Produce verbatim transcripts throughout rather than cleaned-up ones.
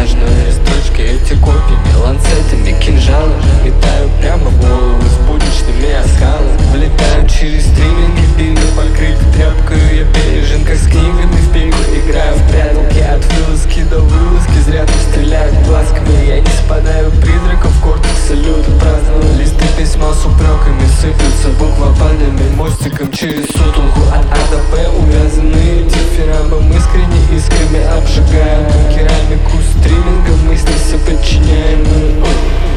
ножной строчкой, эти копьями, ланцетами, кинжалами летаю прямо в голову с будничными оскалами. Влетаю через стриминги, бины покрыты тряпкой. Я бережен, как с книгами в пику. Играю в пряталки от вылазки до вылазки. Зря тут стреляют глазками. Я не спадаю призраков, кортекс салют. Праздновал листы письма с упреками. Сыплются буквопадами мостиком через сутулку. От А до П увязанные дифирамбом искренне искрами обжигают керамику стриминга. Мысли все подчиняемые.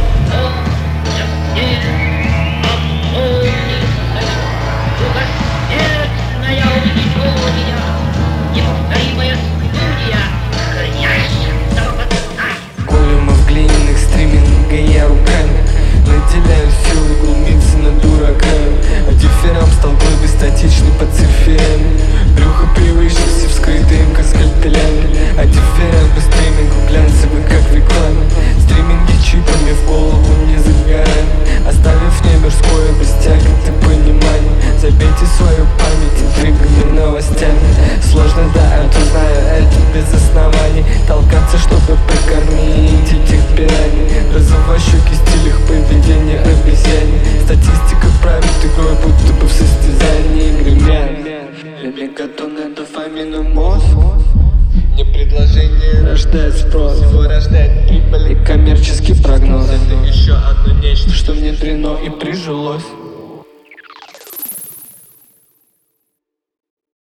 Колем мы в глиняных стриминга я руками наделяю силой глумиться над дураками. А дифферам стал глыбой статичный под циферами. Брюхо привычно, все вскрыты им как скальпелями. А дифферам по стримингу глянцевый как в рекламе. Стриминги чипами в голову не за горами. Оставив мне мирское без тягот и понимания. Забейте свою память интригами, новостями. Сложно, да, это знаю, это без оснований. Толкаться, чтобы прокормить этих пираний. Розовощеки стиль их поведения обезьяне. Статистика правит игрой, будто бы в состязании гремят. Для мегатонна дофамина мозг. Не предложение рождает спрос, его рождает прибыль и коммерческий прогноз. Это еще одно нечто, что внедрено и прижилось.